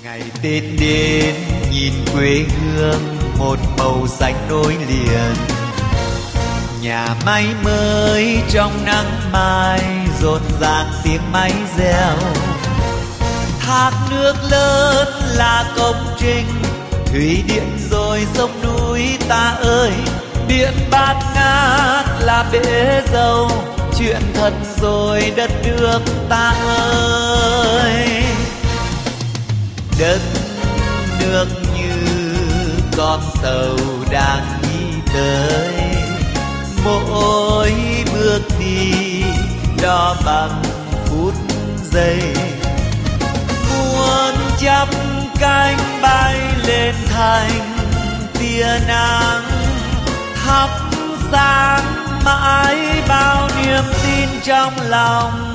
Ngày Tết đến nhìn quê hương một màu xanh nối liền, nhà máy mới trong nắng mai rộn ràng tiếng máy reo. Thác nước lớn là công trình, thủy điện rồi sông núi ta ơi. Biển Bát Ngát là bể dâu, chuyện thật rồi đất nước ta ơi. Đất nước như con tàu đang đi tới, mỗi bước đi đo bằng phút giây. Muôn trăm cánh bay lên thành tia nắng, thắp sáng mãi bao niềm tin trong lòng.